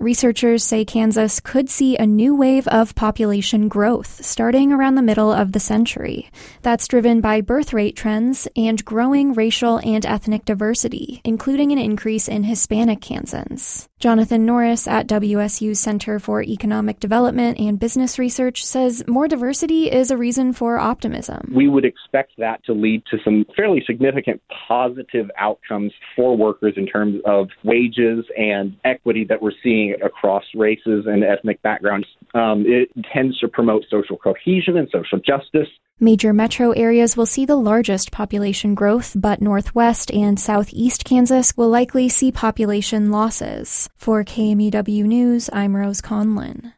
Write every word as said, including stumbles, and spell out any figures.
researchers say Kansas could see a new wave of population growth starting around the middle of the century. That's driven by birth rate trends and growing racial and ethnic diversity, including an increase in Hispanic Kansans. Jonathan Norris at W S U's Center for Economic Development and Business Research says more diversity is a reason for optimism. We would expect that to lead to some fairly significant positive outcomes for workers in terms of wages and equity that we're seeing across races and ethnic backgrounds. Um, it tends to promote social cohesion and social justice. Major metro areas will see the largest population growth, but northwest and southeast Kansas will likely see population losses. For K M E W News, I'm Rose Conlin.